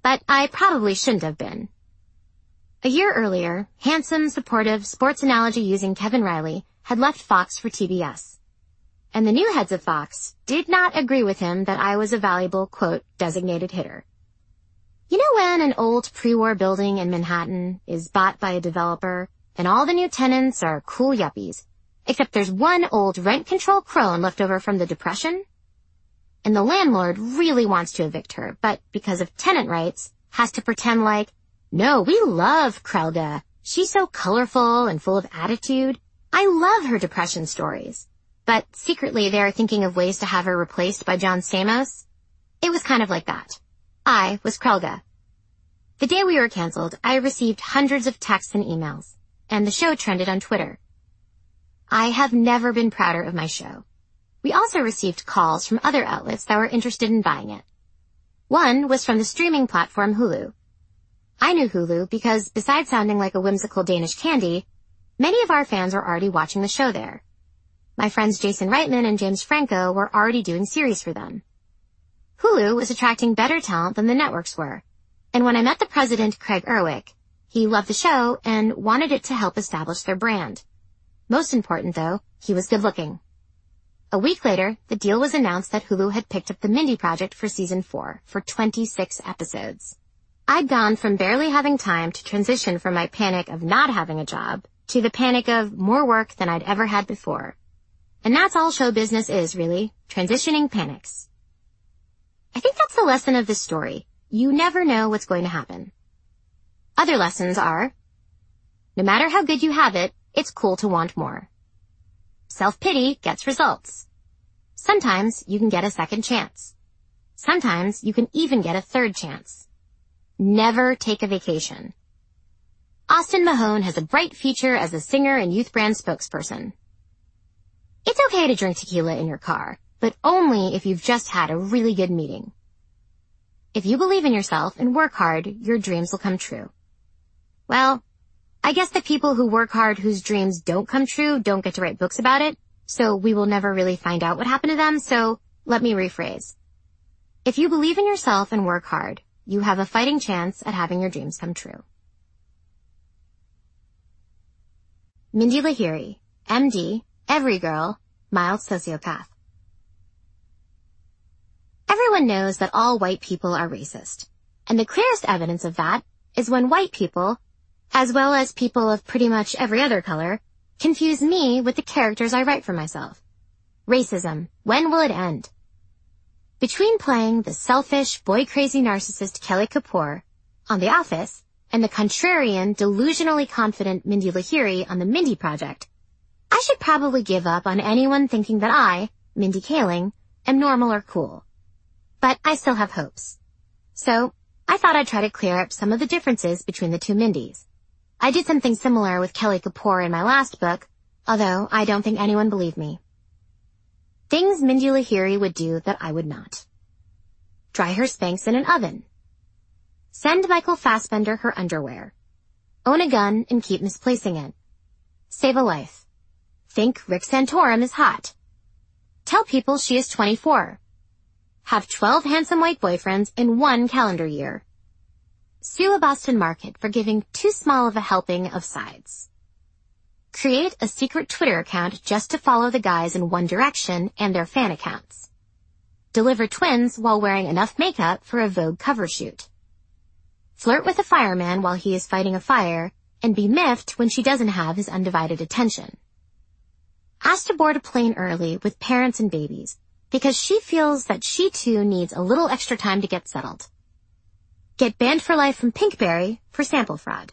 but I probably shouldn't have been. A year earlier, handsome, supportive, sports analogy-using Kevin Riley had left Fox for TBS. And the new heads of Fox did not agree with him that I was a valuable, quote, designated hitter. You know when an old pre-war building in Manhattan is bought by a developer and all the new tenants are cool yuppies, except there's one old rent-control crone left over from the Depression? And the landlord really wants to evict her, but because of tenant rights, has to pretend like, no, we love Krelga. She's so colorful and full of attitude. I love her Depression stories. But secretly they are thinking of ways to have her replaced by John Stamos. It was kind of like that. I was Krelga. The day we were canceled, I received hundreds of texts and emails, and the show trended on Twitter. I have never been prouder of my show. We also received calls from other outlets that were interested in buying it. One was from the streaming platform Hulu. I knew Hulu because, besides sounding like a whimsical Danish candy, many of our fans were already watching the show there. My friends Jason Reitman and James Franco were already doing series for them. Hulu was attracting better talent than the networks were, and when I met the president, Craig Erwick, he loved the show and wanted it to help establish their brand. Most important, though, he was good-looking. A week later, the deal was announced that Hulu had picked up the Mindy Project for season 4 for 26 episodes. I'd gone from barely having time to transition from my panic of not having a job to the panic of more work than I'd ever had before. And that's all show business is, really, transitioning panics. I think that's the lesson of this story. You never know what's going to happen. Other lessons are, no matter how good you have it, it's cool to want more. Self-pity gets results. Sometimes you can get a second chance. Sometimes you can even get a third chance. Never take a vacation. Austin Mahone has a bright future as a singer and youth brand spokesperson. It's okay to drink tequila in your car, but only if you've just had a really good meeting. If you believe in yourself and work hard, your dreams will come true. Well, I guess the people who work hard whose dreams don't come true don't get to write books about it, so we will never really find out what happened to them, so let me rephrase. If you believe in yourself and work hard, you have a fighting chance at having your dreams come true. Mindy Lahiri, MD, Every Girl, Mild Sociopath. Everyone knows that all white people are racist, and the clearest evidence of that is when white people, as well as people of pretty much every other color, confuse me with the characters I write for myself. Racism, when will it end? Between playing the selfish, boy-crazy narcissist Kelly Kapoor on The Office and the contrarian, delusionally confident Mindy Lahiri on The Mindy Project, I should probably give up on anyone thinking that I, Mindy Kaling, am normal or cool. But I still have hopes. So, I thought I'd try to clear up some of the differences between the two Mindys. I did something similar with Kelly Kapoor in my last book, although I don't think anyone believed me. Things Mindy Lahiri would do that I would not. Dry her Spanx in an oven. Send Michael Fassbender her underwear. Own a gun and keep misplacing it. Save a life. Think Rick Santorum is hot. Tell people she is 24. Have 12 handsome white boyfriends in 1 calendar year. Sue a Boston market for giving too small of a helping of sides. Create a secret Twitter account just to follow the guys in One Direction and their fan accounts. Deliver twins while wearing enough makeup for a Vogue cover shoot. Flirt with a fireman while he is fighting a fire and be miffed when she doesn't have his undivided attention. Ask to board a plane early with parents and babies because she feels that she too needs a little extra time to get settled. Get banned for life from Pinkberry for sample fraud.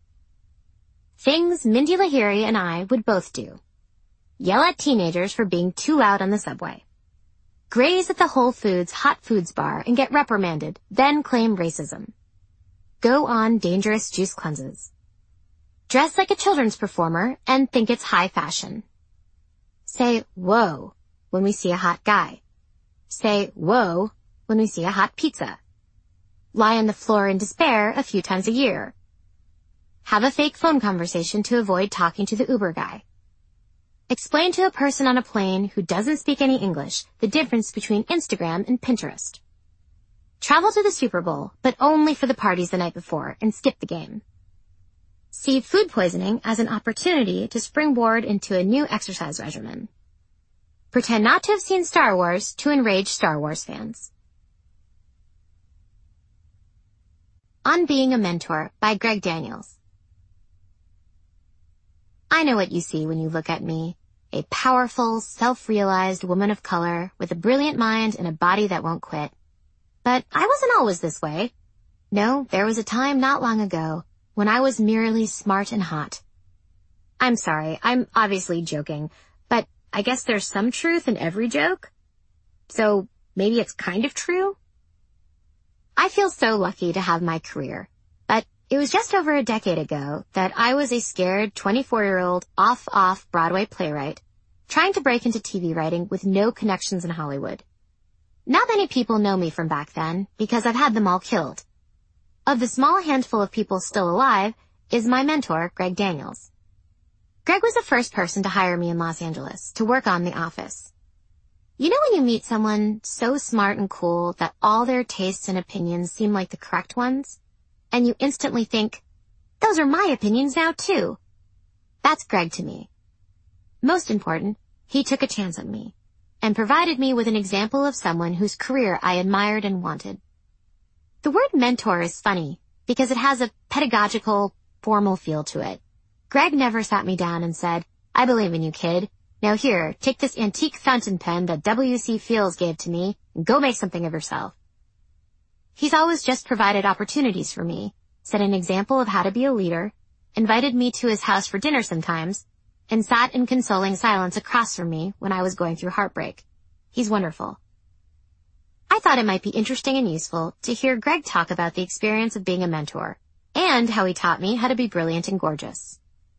Things Mindy Lahiri and I would both do. Yell at teenagers for being too loud on the subway. Graze at the Whole Foods hot foods bar and get reprimanded, then claim racism. Go on dangerous juice cleanses. Dress like a children's performer and think it's high fashion. Say, whoa, when we see a hot guy. Say, whoa, when we see a hot pizza. Lie on the floor in despair a few times a year. Have a fake phone conversation to avoid talking to the Uber guy. Explain to a person on a plane who doesn't speak any English the difference between Instagram and Pinterest. travel to the Super Bowl, but only for the parties the night before and skip the game. See food poisoning as an opportunity to springboard into a new exercise regimen. Pretend not to have seen Star Wars to enrage Star Wars fans. On Being a Mentor by Greg Daniels. I know what you see when you look at me, a powerful, self-realized woman of color with a brilliant mind and a body that won't quit. But I wasn't always this way. No, there was a time not long ago when I was merely smart and hot. I'm sorry, I'm obviously joking, but I guess there's some truth in every joke. So maybe it's kind of true? I feel so lucky to have my career, but it was just over a decade ago that I was a scared 24-year-old off Broadway playwright trying to break into TV writing with no connections in Hollywood. Not many people know me from back then because I've had them all killed. Of the small handful of people still alive is my mentor, Greg Daniels. Greg was the first person to hire me in Los Angeles to work on The Office. You know when you meet someone so smart and cool that all their tastes and opinions seem like the correct ones? And you instantly think, those are my opinions now too. That's Greg to me. Most important, he took a chance on me and provided me with an example of someone whose career I admired and wanted. The word mentor is funny because it has a pedagogical, formal feel to it. Greg never sat me down and said, I believe in you, kid. Now here, take this antique fountain pen that W.C. Fields gave to me and go make something of yourself. He's always just provided opportunities for me, set an example of how to be a leader, invited me to his house for dinner sometimes, and sat in consoling silence across from me when I was going through heartbreak. He's wonderful. I thought it might be interesting and useful to hear Greg talk about the experience of being a mentor, and how he taught me how to be brilliant and gorgeous.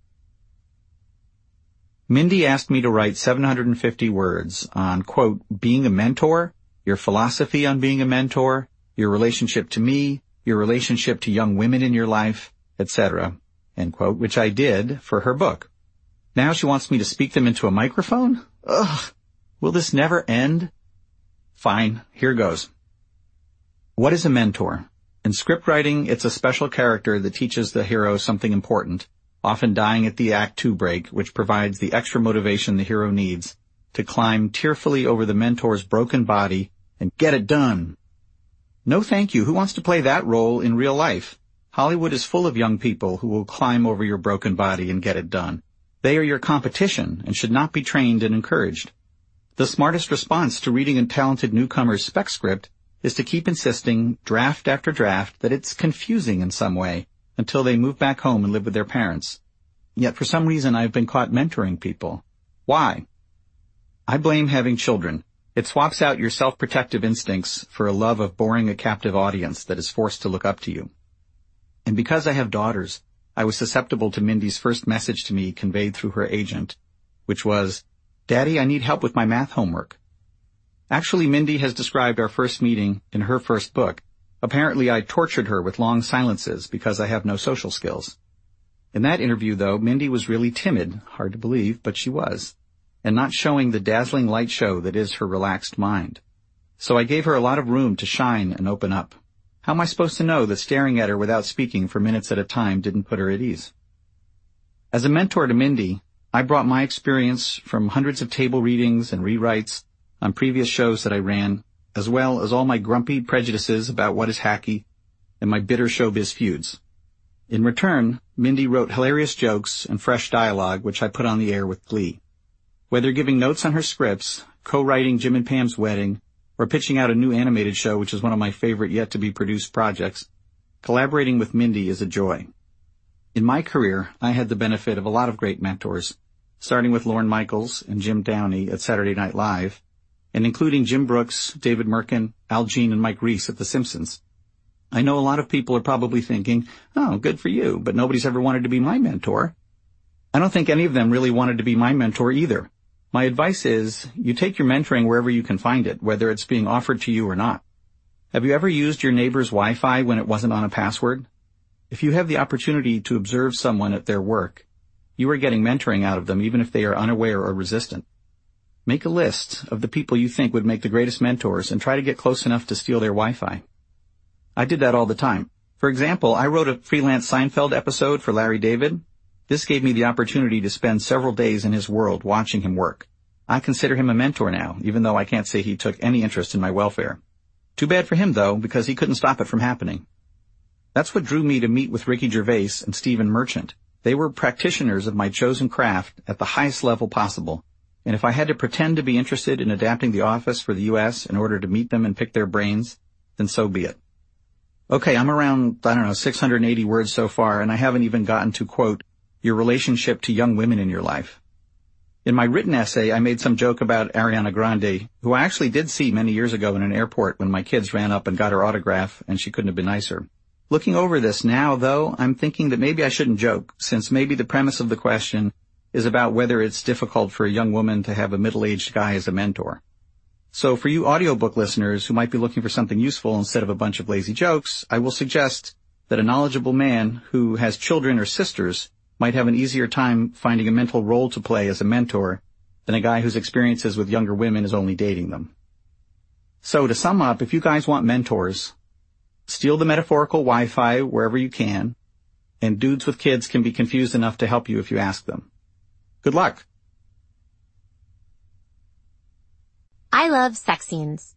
Mindy asked me to write 750 words on, quote, being a mentor, your philosophy on being a mentor, your relationship to me, your relationship to young women in your life, etc., end quote, which I did for her book. Now she wants me to speak them into a microphone? Ugh, will this never end? Fine, here goes. What is a mentor? In script writing, it's a special character that teaches the hero something important, often dying at the Act 2 break, which provides the extra motivation the hero needs to climb tearfully over the mentor's broken body and get it done. No thank you. Who wants to play that role in real life? Hollywood is full of young people who will climb over your broken body and get it done. They are your competition and should not be trained and encouraged. The smartest response to reading a talented newcomer's spec script is to keep insisting, draft after draft, that it's confusing in some way until they move back home and live with their parents. Yet for some reason I've been caught mentoring people. Why? I blame having children. It swaps out your self-protective instincts for a love of boring a captive audience that is forced to look up to you. And because I have daughters, I was susceptible to Mindy's first message to me conveyed through her agent, which was, Daddy, I need help with my math homework. Actually, Mindy has described our first meeting in her first book. Apparently, I tortured her with long silences because I have no social skills. In that interview, though, Mindy was really timid, hard to believe, but she was, and not showing the dazzling light show that is her relaxed mind. So I gave her a lot of room to shine and open up. How am I supposed to know that staring at her without speaking for minutes at a time didn't put her at ease? As a mentor to Mindy, I brought my experience from hundreds of table readings and rewrites on previous shows that I ran, as well as all my grumpy prejudices about what is hacky and my bitter showbiz feuds. In return, Mindy wrote hilarious jokes and fresh dialogue, which I put on the air with glee. Whether giving notes on her scripts, co-writing Jim and Pam's wedding, or pitching out a new animated show, which is one of my favorite yet-to-be-produced projects, collaborating with Mindy is a joy. In my career, I had the benefit of a lot of great mentors, starting with Lorne Michaels and Jim Downey at Saturday Night Live, and including Jim Brooks, David Merkin, Al Jean, and Mike Reiss at The Simpsons. I know a lot of people are probably thinking, oh, good for you, but nobody's ever wanted to be my mentor. I don't think any of them really wanted to be my mentor either. My advice is, you take your mentoring wherever you can find it, whether it's being offered to you or not. Have you ever used your neighbor's Wi-Fi when it wasn't on a password? If you have the opportunity to observe someone at their work, you are getting mentoring out of them even if they are unaware or resistant. Make a list of the people you think would make the greatest mentors and try to get close enough to steal their Wi-Fi. I did that all the time. For example, I wrote a freelance Seinfeld episode for Larry David. This gave me the opportunity to spend several days in his world watching him work. I consider him a mentor now, even though I can't say he took any interest in my welfare. Too bad for him, though, because he couldn't stop it from happening. That's what drew me to meet with Ricky Gervais and Stephen Merchant. They were practitioners of my chosen craft at the highest level possible, and if I had to pretend to be interested in adapting The Office for the U.S. in order to meet them and pick their brains, then so be it. Okay, I'm around, 680 words so far, and I haven't even gotten to, quote, your relationship to young women in your life. In my written essay, I made some joke about Ariana Grande, who I actually did see many years ago in an airport when my kids ran up and got her autograph, and she couldn't have been nicer. Looking over this now, though, I'm thinking that maybe I shouldn't joke, since maybe the premise of the question is about whether it's difficult for a young woman to have a middle-aged guy as a mentor. So for you audiobook listeners who might be looking for something useful instead of a bunch of lazy jokes, I will suggest that a knowledgeable man who has children or sisters might have an easier time finding a mental role to play as a mentor than a guy whose experiences with younger women is only dating them. So to sum up, if you guys want mentors, steal the metaphorical Wi-Fi wherever you can, and dudes with kids can be confused enough to help you if you ask them. Good luck. I love sex scenes.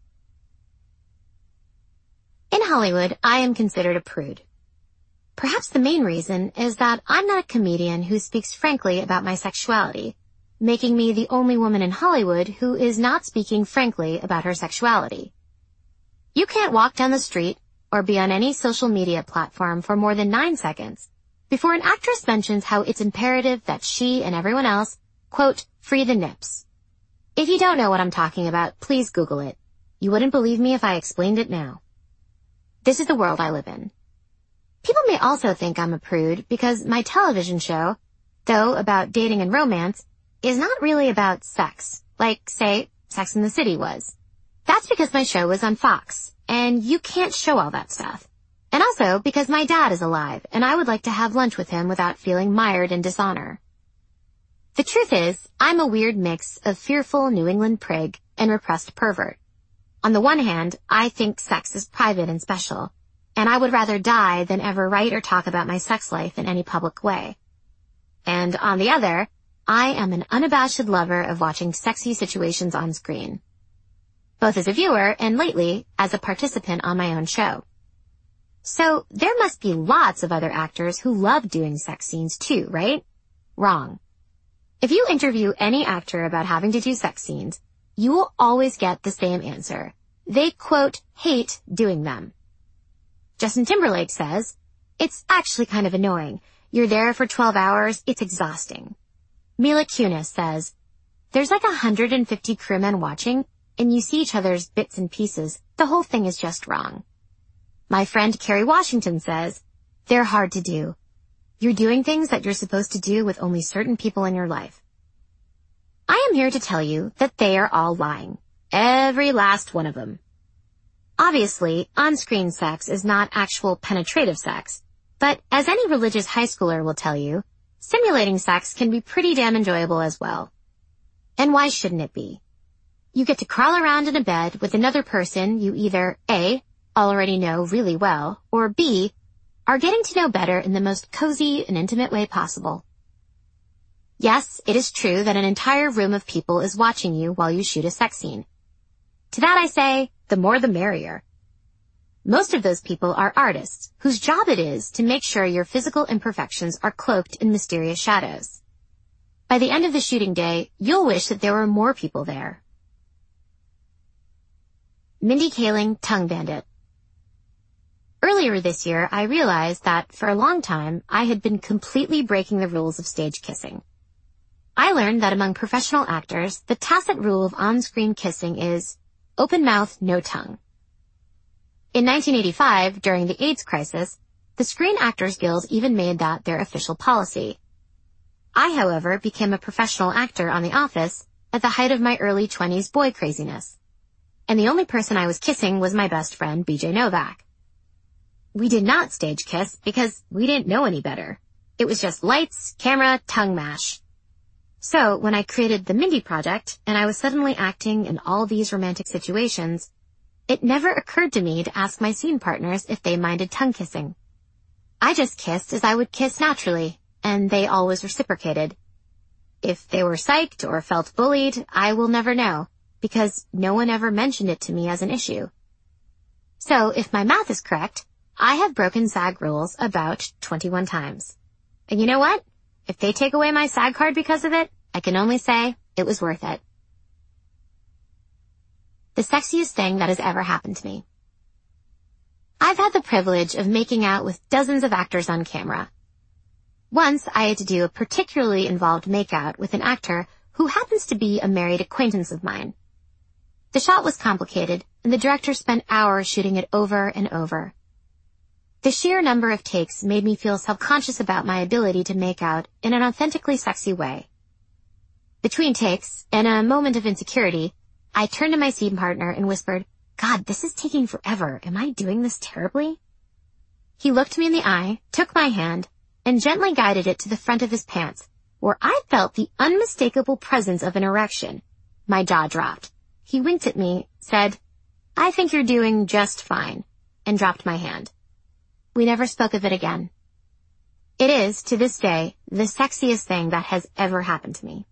In Hollywood, I am considered a prude. Perhaps the main reason is that I'm not a comedian who speaks frankly about my sexuality, making me the only woman in Hollywood who is not speaking frankly about her sexuality. You can't walk down the street or be on any social media platform for more than 9 seconds before an actress mentions how it's imperative that she and everyone else, quote, free the nips. If you don't know what I'm talking about, please Google it. You wouldn't believe me if I explained it now. This is the world I live in. People may also think I'm a prude because my television show, though about dating and romance, is not really about sex, like, say, Sex and the City was. That's because my show was on Fox, and you can't show all that stuff. And also because my dad is alive, and I would like to have lunch with him without feeling mired in dishonor. The truth is, I'm a weird mix of fearful New England prig and repressed pervert. On the one hand, I think sex is private and special, and I would rather die than ever write or talk about my sex life in any public way. And on the other, I am an unabashed lover of watching sexy situations on screen, both as a viewer and lately as a participant on my own show. So there must be lots of other actors who love doing sex scenes too, right? Wrong. If you interview any actor about having to do sex scenes, you will always get the same answer. They, quote, hate doing them. Justin Timberlake says, it's actually kind of annoying. You're there for 12 hours, it's exhausting. Mila Kunis says, there's like 150 crewmen watching, and you see each other's bits and pieces. The whole thing is just wrong. My friend Kerry Washington says, they're hard to do. You're doing things that you're supposed to do with only certain people in your life. I am here to tell you that they are all lying. Every last one of them. Obviously, on-screen sex is not actual penetrative sex, but as any religious high schooler will tell you, simulating sex can be pretty damn enjoyable as well. And why shouldn't it be? You get to crawl around in a bed with another person you either A, already know really well, or B, are getting to know better in the most cozy and intimate way possible. Yes, it is true that an entire room of people is watching you while you shoot a sex scene. To that I say, the more the merrier. Most of those people are artists whose job it is to make sure your physical imperfections are cloaked in mysterious shadows. By the end of the shooting day, you'll wish that there were more people there. Mindy Kaling, Tongue Bandit. Earlier this year, I realized that for a long time, I had been completely breaking the rules of stage kissing. I learned that among professional actors, the tacit rule of on-screen kissing is open mouth, no tongue. In 1985, during the AIDS crisis, the Screen Actors Guild even made that their official policy. I, however, became a professional actor on The Office at the height of my early 20s boy craziness. And the only person I was kissing was my best friend, BJ Novak. We did not stage kiss because we didn't know any better. It was just lights, camera, tongue mash. So when I created the Mindy Project and I was suddenly acting in all these romantic situations, It never occurred to me to ask my scene partners if they minded tongue kissing. I just kissed as I would kiss naturally, and they always reciprocated. If they were psyched or felt bullied, I will never know, because no one ever mentioned it to me as an issue. So, if my math is correct, I have broken SAG rules about 21 times. And you know what? If they take away my SAG card because of it, I can only say it was worth it. The sexiest thing that has ever happened to me. I've had the privilege of making out with dozens of actors on camera. Once I had to do a particularly involved makeout with an actor who happens to be a married acquaintance of mine. The shot was complicated, and the director spent hours shooting it over and over. The sheer number of takes made me feel self-conscious about my ability to make out in an authentically sexy way. Between takes, in a moment of insecurity, I turned to my scene partner and whispered, "God, this is taking forever. Am I doing this terribly?" He looked me in the eye, took my hand, and gently guided it to the front of his pants, where I felt the unmistakable presence of an erection. My jaw dropped. He winked at me, said, "I think you're doing just fine," and dropped my hand. We never spoke of it again. It is, to this day, the sexiest thing that has ever happened to me.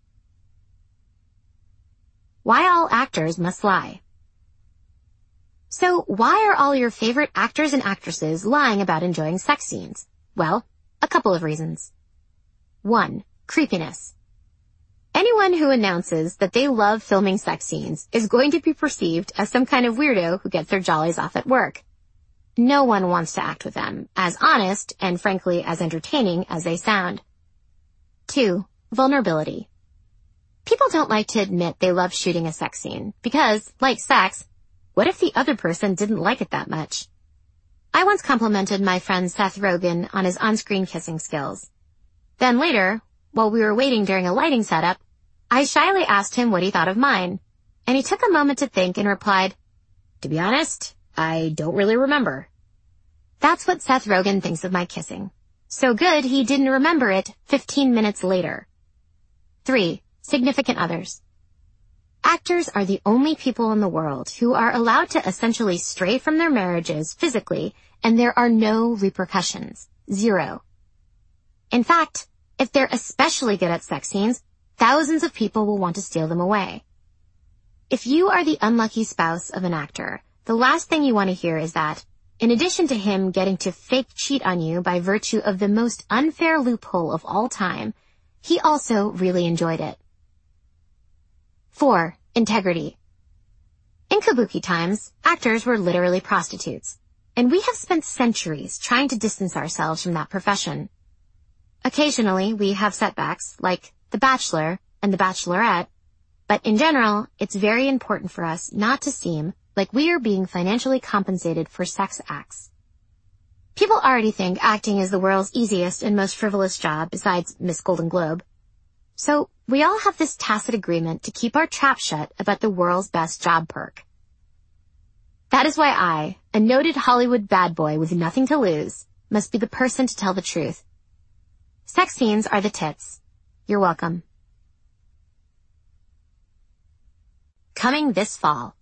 Why all actors must lie. So, why are all your favorite actors and actresses lying about enjoying sex scenes? Well, a couple of reasons. 1. Creepiness. Anyone who announces that they love filming sex scenes is going to be perceived as some kind of weirdo who gets their jollies off at work. No one wants to act with them, as honest and frankly as entertaining as they sound. 2. Vulnerability. People don't like to admit they love shooting a sex scene because, like sex, what if the other person didn't like it that much? I once complimented my friend Seth Rogen on his on-screen kissing skills. Then later, while we were waiting during a lighting setup, I shyly asked him what he thought of mine, and he took a moment to think and replied, "To be honest, I don't really remember." That's what Seth Rogen thinks of my kissing. So good he didn't remember it 15 minutes later. 3. Significant others. Actors are the only people in the world who are allowed to essentially stray from their marriages physically, and there are no repercussions. 0. In fact, if they're especially good at sex scenes, thousands of people will want to steal them away. If you are the unlucky spouse of an actor, the last thing you want to hear is that, in addition to him getting to fake cheat on you by virtue of the most unfair loophole of all time, he also really enjoyed it. 4. Integrity. In kabuki times, actors were literally prostitutes, and we have spent centuries trying to distance ourselves from that profession. Occasionally, we have setbacks, like The Bachelor and The Bachelorette, but in general, it's very important for us not to seem like we are being financially compensated for sex acts. People already think acting is the world's easiest and most frivolous job besides Miss Golden Globe. So, we all have this tacit agreement to keep our trap shut about the world's best job perk. That is why I, a noted Hollywood bad boy with nothing to lose, must be the person to tell the truth. Sex scenes are the tits. You're welcome. Coming this fall.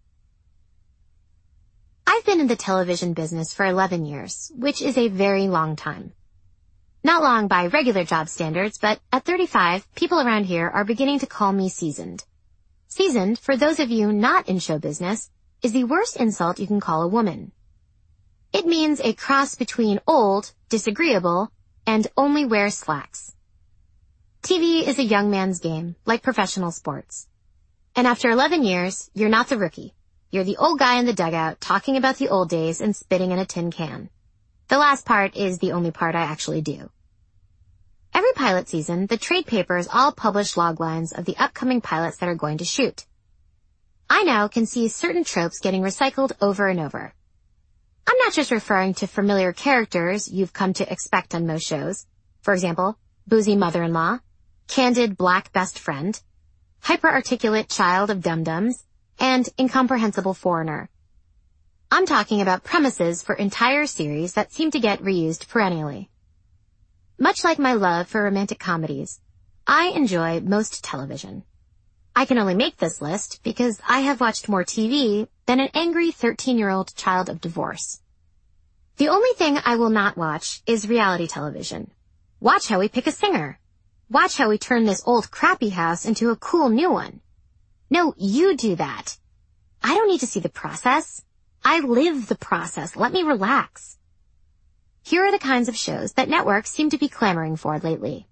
I've been in the television business for 11 years, which is a very long time. Not long by regular job standards, but at 35, people around here are beginning to call me seasoned. Seasoned, for those of you not in show business, is the worst insult you can call a woman. It means a cross between old, disagreeable, and only wears slacks. TV is a young man's game, like professional sports. And after 11 years, you're not the rookie. You're the old guy in the dugout talking about the old days and spitting in a tin can. The last part is the only part I actually do. Every pilot season, the trade papers all publish loglines of the upcoming pilots that are going to shoot. I now can see certain tropes getting recycled over and over. I'm not just referring to familiar characters you've come to expect on most shows. For example, boozy mother-in-law, candid black best friend, hyper-articulate child of dum-dums, and incomprehensible foreigner. I'm talking about premises for entire series that seem to get reused perennially. Much like my love for romantic comedies, I enjoy most television. I can only make this list because I have watched more TV than an angry 13-year-old child of divorce. The only thing I will not watch is reality television. Watch how we pick a singer. Watch how we turn this old crappy house into a cool new one. No, you do that. I don't need to see the process. I live the process. Let me relax. Here are the kinds of shows that networks seem to be clamoring for lately.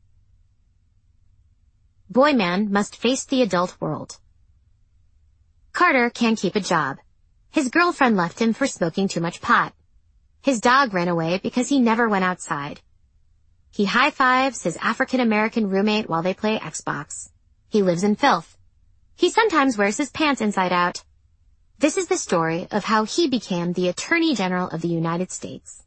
Boy man must face the adult world. Carter can't keep a job. His girlfriend left him for smoking too much pot. His dog ran away because he never went outside. He high-fives his African-American roommate while they play Xbox. He lives in filth. He sometimes wears his pants inside out. This is the story of how he became the Attorney General of the United States.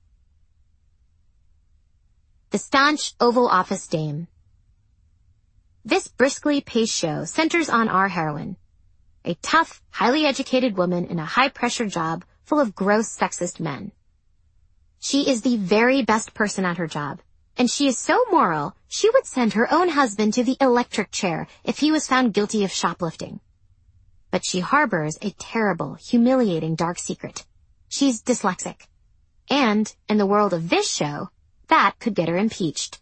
The Staunch Oval Office Dame. This briskly paced show centers on our heroine, a tough, highly educated woman in a high-pressure job full of gross sexist men. She is the very best person at her job, and she is so moral, she would send her own husband to the electric chair if he was found guilty of shoplifting. But she harbors a terrible, humiliating dark secret. She's dyslexic. And, in the world of this show, that could get her impeached.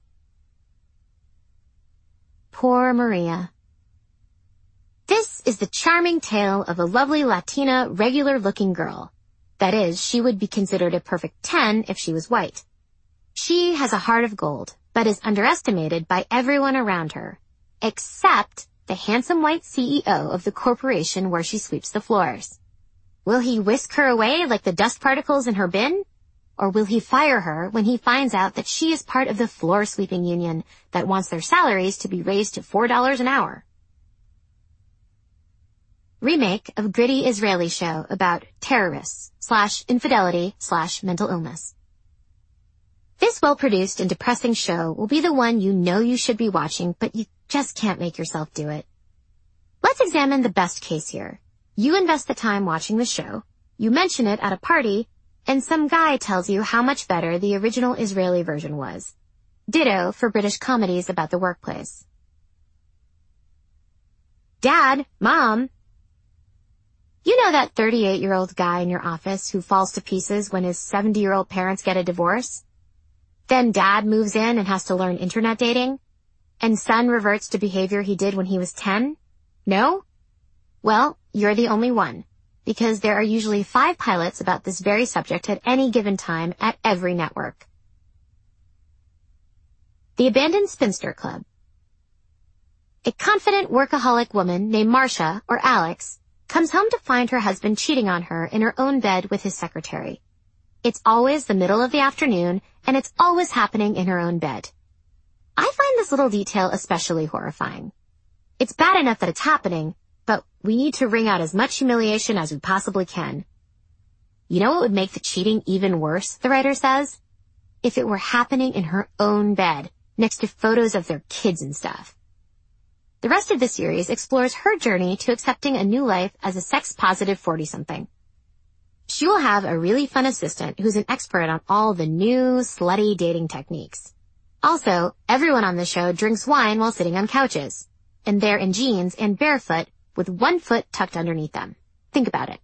Poor Maria. This is the charming tale of a lovely Latina, regular-looking girl. That is, she would be considered a perfect 10 if she was white. She has a heart of gold, but is underestimated by everyone around her, except the handsome white CEO of the corporation where she sweeps the floors. Will he whisk her away like the dust particles in her bin? Or will he fire her when he finds out that she is part of the floor sweeping union that wants their salaries to be raised to $4 an hour? Remake of gritty Israeli show about terrorists / infidelity / mental illness. This well-produced and depressing show will be the one you know you should be watching, but you just can't make yourself do it. Let's examine the best case here. You invest the time watching the show, you mention it at a party, and some guy tells you how much better the original Israeli version was. Ditto for British comedies about the workplace. Dad, Mom. You know that 38-year-old guy in your office who falls to pieces when his 70-year-old parents get a divorce? Then Dad moves in and has to learn internet dating? And son reverts to behavior he did when he was 10? No? Well, you're the only one, because there are usually 5 pilots about this very subject at any given time at every network. The Abandoned Spinster Club. A confident workaholic woman named Marcia, or Alex, comes home to find her husband cheating on her in her own bed with his secretary. It's always the middle of the afternoon, and it's always happening in her own bed. I find this little detail especially horrifying. It's bad enough that it's happening, but we need to wring out as much humiliation as we possibly can. You know what would make the cheating even worse, the writer says? If it were happening in her own bed, next to photos of their kids and stuff. The rest of the series explores her journey to accepting a new life as a sex-positive 40-something. She will have a really fun assistant who's an expert on all the new, slutty dating techniques. Also, everyone on the show drinks wine while sitting on couches, and they're in jeans and barefoot with one foot tucked underneath them. Think about it.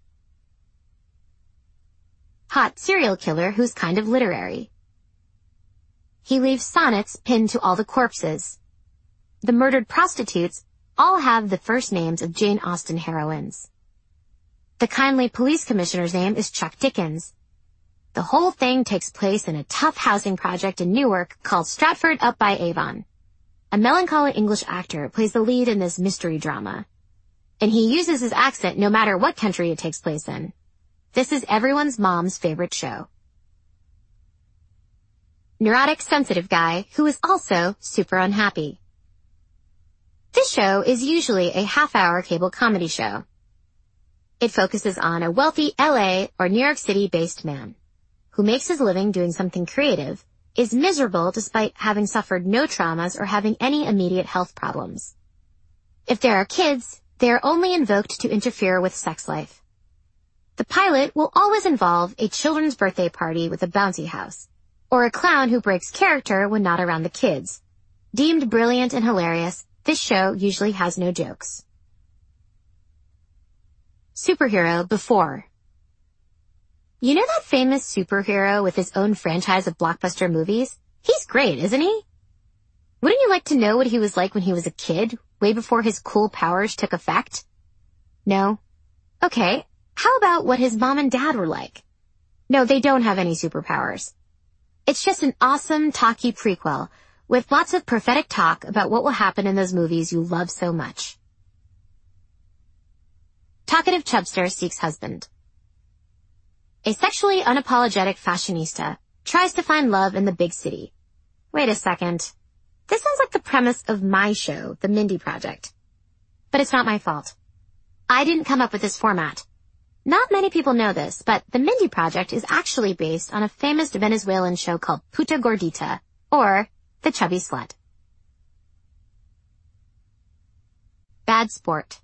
Hot serial killer who's kind of literary. He leaves sonnets pinned to all the corpses. The murdered prostitutes all have the first names of Jane Austen heroines. The kindly police commissioner's name is Chuck Dickens. The whole thing takes place in a tough housing project in Newark called Stratford up by Avon. A melancholy English actor plays the lead in this mystery drama. And he uses his accent no matter what country it takes place in. This is everyone's mom's favorite show. Neurotic, sensitive guy who is also super unhappy. This show is usually a half-hour cable comedy show. It focuses on a wealthy LA or New York City-based man who makes his living doing something creative, is miserable despite having suffered no traumas or having any immediate health problems. If there are kids, they are only invoked to interfere with sex life. The pilot will always involve a children's birthday party with a bouncy house, or a clown who breaks character when not around the kids. Deemed brilliant and hilarious, this show usually has no jokes. Superhero before. You know that famous superhero with his own franchise of blockbuster movies? He's great, isn't he? Wouldn't you like to know what he was like when he was a kid, way before his cool powers took effect? No? Okay, how about what his mom and dad were like? No, they don't have any superpowers. It's just an awesome, talky prequel with lots of prophetic talk about what will happen in those movies you love so much. Talkative chubster seeks husband. A sexually unapologetic fashionista tries to find love in the big city. Wait a second. This sounds like the premise of my show, The Mindy Project. But it's not my fault. I didn't come up with this format. Not many people know this, but The Mindy Project is actually based on a famous Venezuelan show called Puta Gordita, or The Chubby Slut. Bad sport.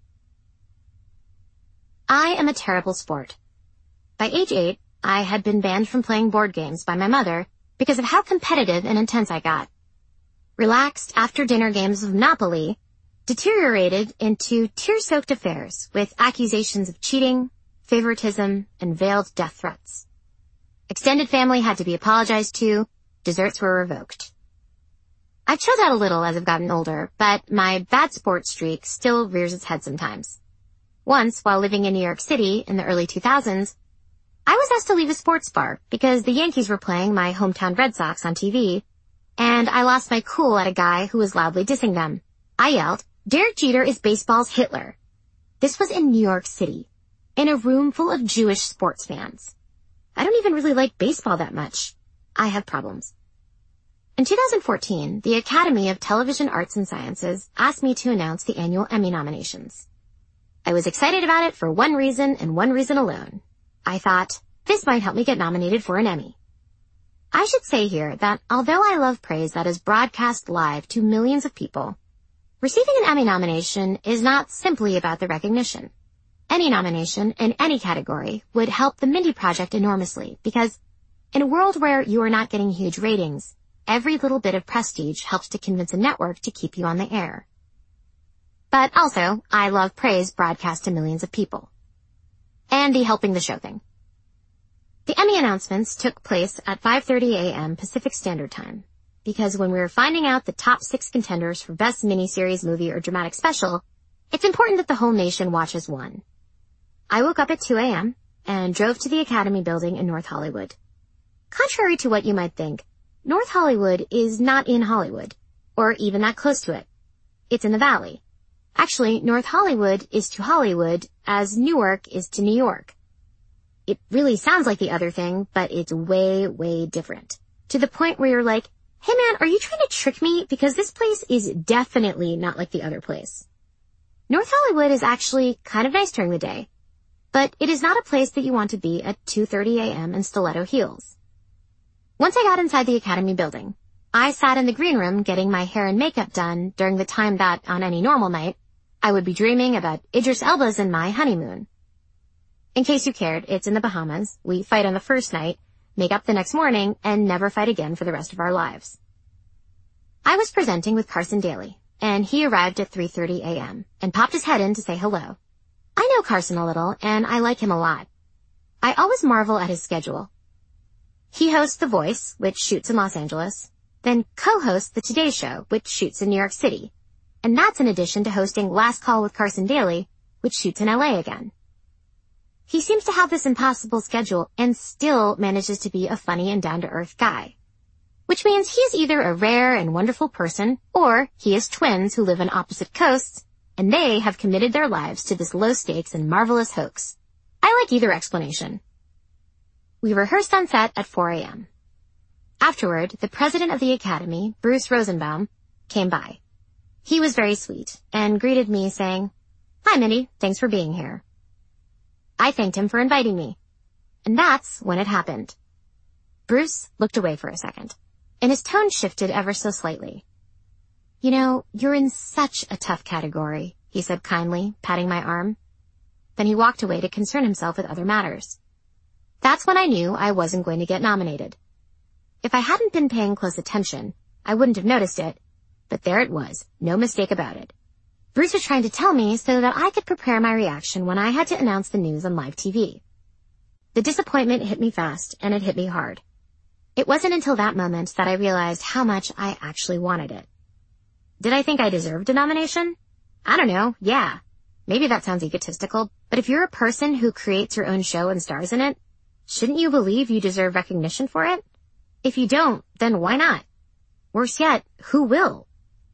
I am a terrible sport. By age 8, I had been banned from playing board games by my mother because of how competitive and intense I got. Relaxed after-dinner games of Monopoly deteriorated into tear-soaked affairs with accusations of cheating, favoritism, and veiled death threats. Extended family had to be apologized to, desserts were revoked. I've chilled out a little as I've gotten older, but my bad sports streak still rears its head sometimes. Once, while living in New York City in the early 2000s, I was asked to leave a sports bar because the Yankees were playing my hometown Red Sox on TV, and I lost my cool at a guy who was loudly dissing them. I yelled, "Derek Jeter is baseball's Hitler." This was in New York City, in a room full of Jewish sports fans. I don't even really like baseball that much. I have problems. In 2014, the Academy of Television Arts and Sciences asked me to announce the annual Emmy nominations. I was excited about it for one reason and one reason alone. I thought, this might help me get nominated for an Emmy. I should say here that although I love praise that is broadcast live to millions of people, receiving an Emmy nomination is not simply about the recognition. Any nomination in any category would help the Mindy Project enormously because in a world where you are not getting huge ratings, every little bit of prestige helps to convince a network to keep you on the air. But also, I love praise broadcast to millions of people. And the helping the show thing. The Emmy announcements took place at 5:30 a.m. Pacific Standard Time, because when we were finding out the top 6 contenders for Best Miniseries, Movie, or Dramatic Special, it's important that the whole nation watches one. I woke up at 2 a.m. and drove to the Academy building in North Hollywood. Contrary to what you might think, North Hollywood is not in Hollywood, or even that close to it. It's in the Valley. Actually, North Hollywood is to Hollywood as Newark is to New York. It really sounds like the other thing, but it's way, way different. To the point where you're like, hey man, are you trying to trick me? Because this place is definitely not like the other place. North Hollywood is actually kind of nice during the day, but it is not a place that you want to be at 2:30 a.m. in stiletto heels. Once I got inside the Academy building, I sat in the green room getting my hair and makeup done during the time that, on any normal night, I would be dreaming about Idris Elba's and my honeymoon. In case you cared, it's in the Bahamas. We fight on the first night, make up the next morning, and never fight again for the rest of our lives. I was presenting with Carson Daly, and he arrived at 3:30 a.m. and popped his head in to say hello. I know Carson a little, and I like him a lot. I always marvel at his schedule. He hosts The Voice, which shoots in Los Angeles, then co-hosts The Today Show, which shoots in New York City. And that's in addition to hosting Last Call with Carson Daly, which shoots in LA again. He seems to have this impossible schedule and still manages to be a funny and down-to-earth guy. Which means he is either a rare and wonderful person, or he has twins who live on opposite coasts, and they have committed their lives to this low-stakes and marvelous hoax. I like either explanation. We rehearsed on set at 4 a.m. Afterward, the president of the Academy, Bruce Rosenbaum, came by. He was very sweet and greeted me saying, "Hi, Mindy, thanks for being here." I thanked him for inviting me. And that's when it happened. Bruce looked away for a second, and his tone shifted ever so slightly. "You know, you're in such a tough category," he said kindly, patting my arm. Then he walked away to concern himself with other matters. That's when I knew I wasn't going to get nominated. If I hadn't been paying close attention, I wouldn't have noticed it, but there it was, no mistake about it. Bruce was trying to tell me so that I could prepare my reaction when I had to announce the news on live TV. The disappointment hit me fast, and it hit me hard. It wasn't until that moment that I realized how much I actually wanted it. Did I think I deserved a nomination? I don't know, yeah. Maybe that sounds egotistical, but if you're a person who creates your own show and stars in it, shouldn't you believe you deserve recognition for it? If you don't, then why not? Worse yet, who will?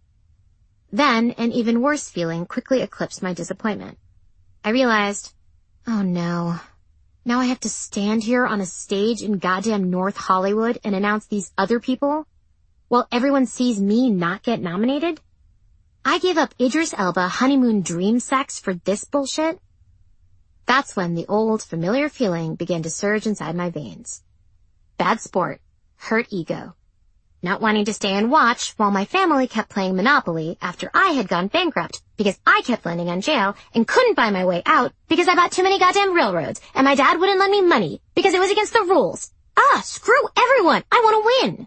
Then, an even worse feeling quickly eclipsed my disappointment. I realized, oh no. Now I have to stand here on a stage in goddamn North Hollywood and announce these other people while everyone sees me not get nominated? I gave up Idris Elba honeymoon dream sex for this bullshit? That's when the old familiar feeling began to surge inside my veins. Bad sport, hurt ego. Not wanting to stay and watch while my family kept playing Monopoly after I had gone bankrupt because I kept landing on jail and couldn't buy my way out because I bought too many goddamn railroads and my dad wouldn't lend me money because it was against the rules. Screw everyone! I want to win!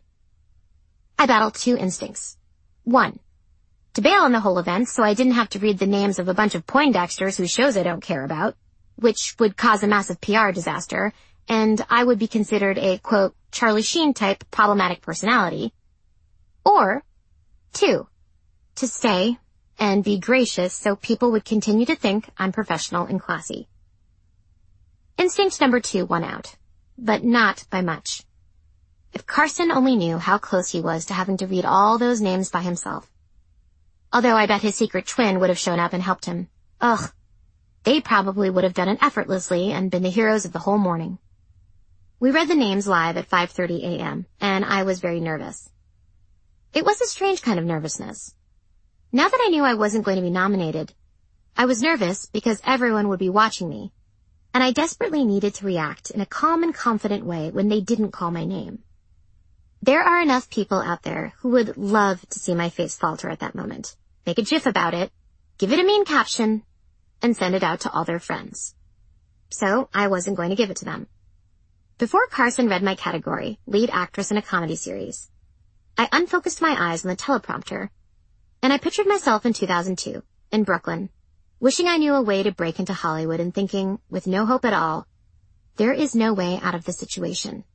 I battled two instincts. One, to bail on the whole event so I didn't have to read the names of a bunch of Poindexters whose shows I don't care about, which would cause a massive PR disaster, and I would be considered a, quote, Charlie Sheen type problematic personality. Or, two, to stay and be gracious so people would continue to think I'm professional and classy. Instinct number 2 won out, but not by much. If Carson only knew how close he was to having to read all those names by himself. Although I bet his secret twin would have shown up and helped him. Ugh. They probably would have done it effortlessly and been the heroes of the whole morning. We read the names live at 5:30 a.m., and I was very nervous. It was a strange kind of nervousness. Now that I knew I wasn't going to be nominated, I was nervous because everyone would be watching me, and I desperately needed to react in a calm and confident way when they didn't call my name. There are enough people out there who would love to see my face falter at that moment, make a gif about it, give it a mean caption, and send it out to all their friends. So I wasn't going to give it to them. Before Carson read my category, lead actress in a comedy series, I unfocused my eyes on the teleprompter, and I pictured myself in 2002, in Brooklyn, wishing I knew a way to break into Hollywood and thinking, with no hope at all, there is no way out of this situation.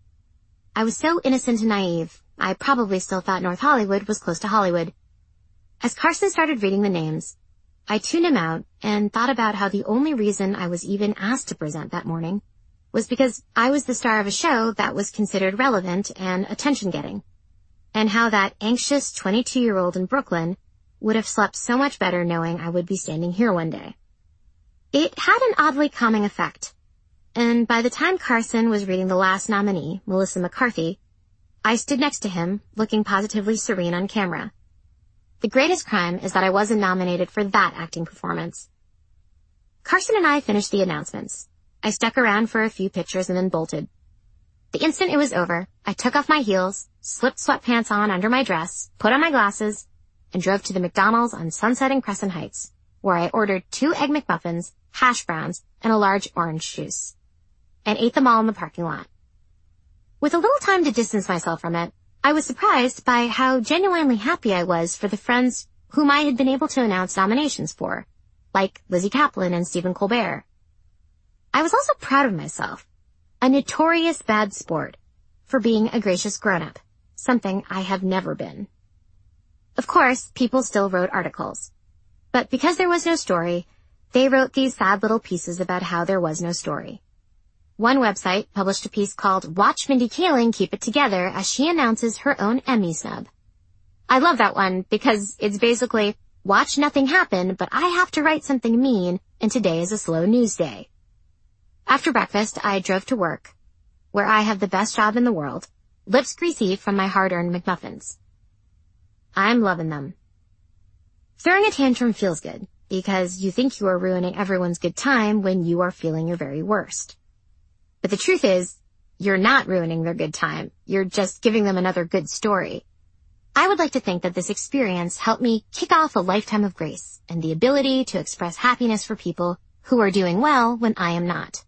I was so innocent and naive, I probably still thought North Hollywood was close to Hollywood. As Carson started reading the names, I tuned him out and thought about how the only reason I was even asked to present that morning was because I was the star of a show that was considered relevant and attention-getting, and how that anxious 22-year-old in Brooklyn would have slept so much better knowing I would be standing here one day. It had an oddly calming effect, and by the time Carson was reading the last nominee, Melissa McCarthy, I stood next to him, looking positively serene on camera. The greatest crime is that I wasn't nominated for that acting performance. Carson and I finished the announcements. I stuck around for a few pictures and then bolted. The instant it was over, I took off my heels, slipped sweatpants on under my dress, put on my glasses, and drove to the McDonald's on Sunset and Crescent Heights, where I ordered 2 Egg McMuffins, hash browns, and a large orange juice, and ate them all in the parking lot. With a little time to distance myself from it, I was surprised by how genuinely happy I was for the friends whom I had been able to announce nominations for, like Lizzie Kaplan and Stephen Colbert. I was also proud of myself, a notorious bad sport, for being a gracious grown-up, something I have never been. Of course, people still wrote articles, but because there was no story, they wrote these sad little pieces about how there was no story. One website published a piece called Watch Mindy Kaling Keep It Together as she announces her own Emmy snub. I love that one because it's basically, watch nothing happen, but I have to write something mean, and today is a slow news day. After breakfast, I drove to work, where I have the best job in the world, lips greasy from my hard-earned McMuffins. I'm loving them. Throwing a tantrum feels good, because you think you are ruining everyone's good time when you are feeling your very worst. But the truth is, you're not ruining their good time. You're just giving them another good story. I would like to think that this experience helped me kick off a lifetime of grace and the ability to express happiness for people who are doing well when I am not.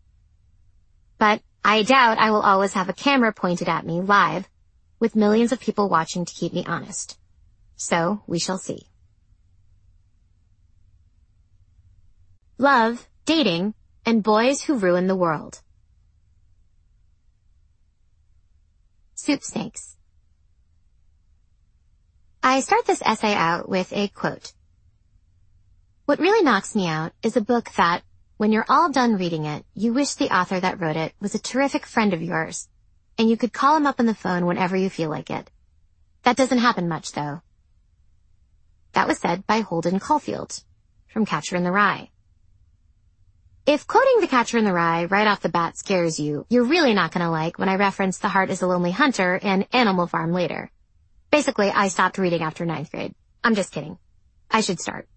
But I doubt I will always have a camera pointed at me live, with millions of people watching to keep me honest. So we shall see. love, dating, and boys who ruin the world. Soup snakes. I start this essay out with a quote. What really knocks me out is a book that, when you're all done reading it, you wish the author that wrote it was a terrific friend of yours, and you could call him up on the phone whenever you feel like it. That doesn't happen much, though. That was said by Holden Caulfield, from Catcher in the Rye. If quoting The Catcher in the Rye right off the bat scares you, you're really not going to like when I reference The Heart is a Lonely Hunter and Animal Farm later. Basically, I stopped reading after 9th grade. I'm just kidding. I should start.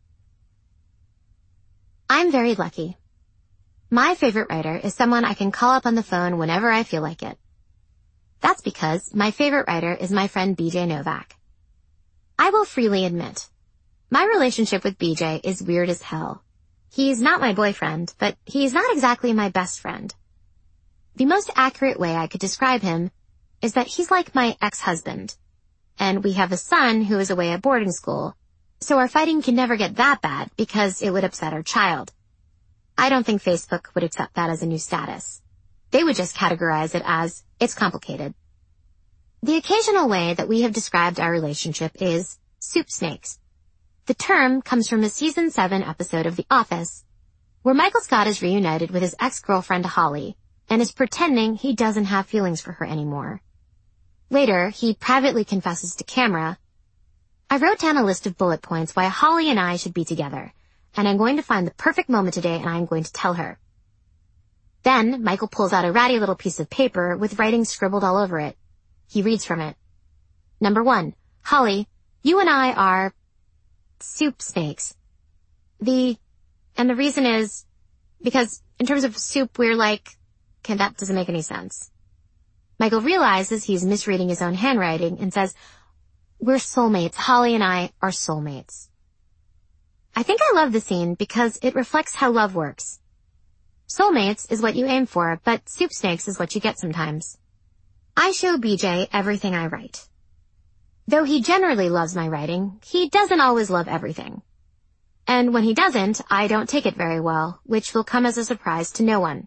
I'm very lucky. My favorite writer is someone I can call up on the phone whenever I feel like it. That's because my favorite writer is my friend BJ Novak. I will freely admit, my relationship with BJ is weird as hell. He's not my boyfriend, but he's not exactly my best friend. The most accurate way I could describe him is that he's like my ex-husband, and we have a son who is away at boarding school, so our fighting can never get that bad because it would upset our child. I don't think Facebook would accept that as a new status. They would just categorize it as, it's complicated. The occasional way that we have described our relationship is soup snakes. The term comes from a season 7 episode of The Office, where Michael Scott is reunited with his ex-girlfriend Holly and is pretending he doesn't have feelings for her anymore. Later, he privately confesses to camera, I wrote down a list of bullet points why Holly and I should be together, and I'm going to find the perfect moment today and I'm going to tell her. Then, Michael pulls out a ratty little piece of paper with writing scribbled all over it. He reads from it. Number 1, Holly, you and I are soup snakes. And the reason is because in terms of soup, we're like, okay, that doesn't make any sense. Michael realizes he's misreading his own handwriting and says, we're soulmates. Holly and I are soulmates. I think I love the scene because it reflects how love works. Soulmates is what you aim for, but soup snakes is what you get sometimes. I show BJ everything I write. Though he generally loves my writing, he doesn't always love everything. And when he doesn't, I don't take it very well, which will come as a surprise to no one.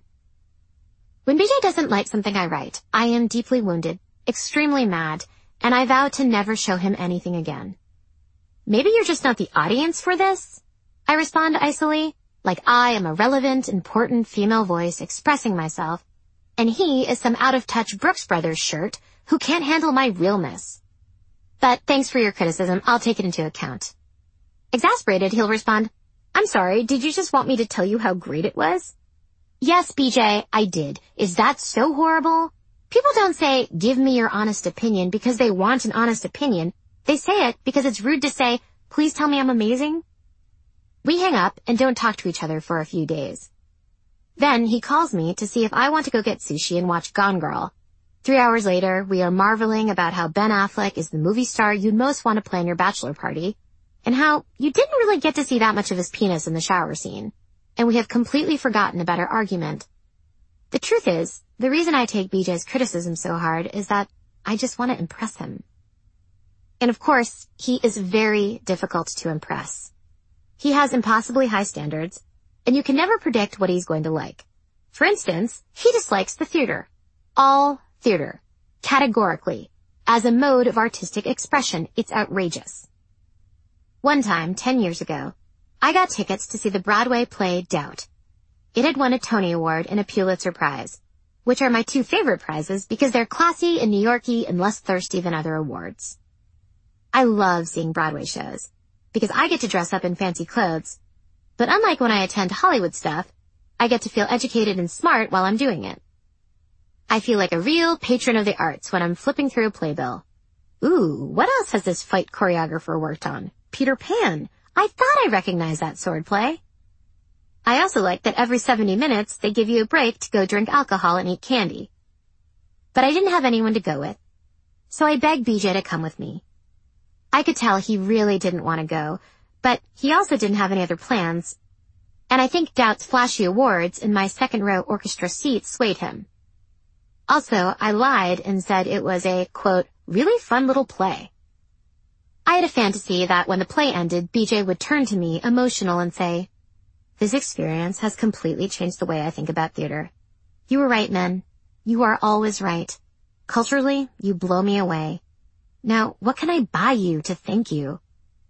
When BJ doesn't like something I write, I am deeply wounded, extremely mad, and I vow to never show him anything again. Maybe you're just not the audience for this? I respond icily, like I am a relevant, important female voice expressing myself, and he is some out-of-touch Brooks Brothers shirt who can't handle my realness. But thanks for your criticism, I'll take it into account. Exasperated, he'll respond, I'm sorry, did you just want me to tell you how great it was? Yes, BJ, I did. Is that so horrible? People don't say, give me your honest opinion because they want an honest opinion. They say it because it's rude to say, please tell me I'm amazing. We hang up and don't talk to each other for a few days. Then he calls me to see if I want to go get sushi and watch Gone Girl. 3 hours later, we are marveling about how Ben Affleck is the movie star you'd most want to plan your bachelor party, and how you didn't really get to see that much of his penis in the shower scene, and we have completely forgotten about our argument. The truth is, the reason I take BJ's criticism so hard is that I just want to impress him. And of course, he is very difficult to impress. He has impossibly high standards, and you can never predict what he's going to like. For instance, he dislikes the theater. All theater. Categorically. As a mode of artistic expression, it's outrageous. One time, 10 years ago, I got tickets to see the Broadway play Doubt. It had won a Tony Award and a Pulitzer Prize, which are my 2 favorite prizes because they're classy and New Yorky and less thirsty than other awards. I love seeing Broadway shows because I get to dress up in fancy clothes, but unlike when I attend Hollywood stuff, I get to feel educated and smart while I'm doing it. I feel like a real patron of the arts when I'm flipping through a playbill. Ooh, what else has this fight choreographer worked on? Peter Pan. I thought I recognized that swordplay. I also like that every 70 minutes they give you a break to go drink alcohol and eat candy. But I didn't have anyone to go with, so I begged BJ to come with me. I could tell he really didn't want to go, but he also didn't have any other plans, and I think Doubt's flashy awards and my second-row orchestra seat swayed him. Also, I lied and said it was a, quote, really fun little play. I had a fantasy that when the play ended, BJ would turn to me, emotional, and say, This experience has completely changed the way I think about theater. You were right, men. You are always right. Culturally, you blow me away. Now, what can I buy you to thank you?